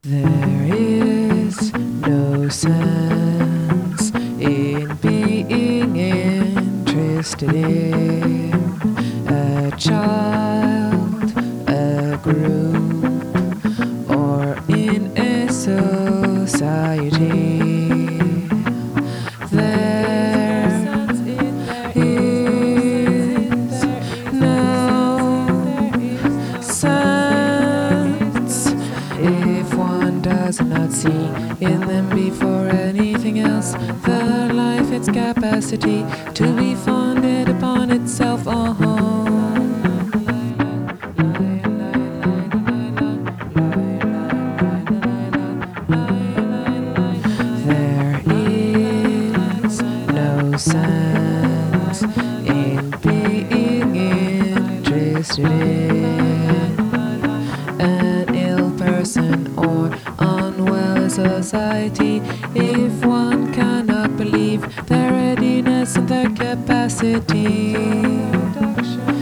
There is no sense in being interested in a child, a group, or in a society. There is no sense if one does not see in them before anything else the life, its capacity to be founded upon itself. There is no sense in being interested in an ill person or unwell society if one cannot believe their readiness and their capacity.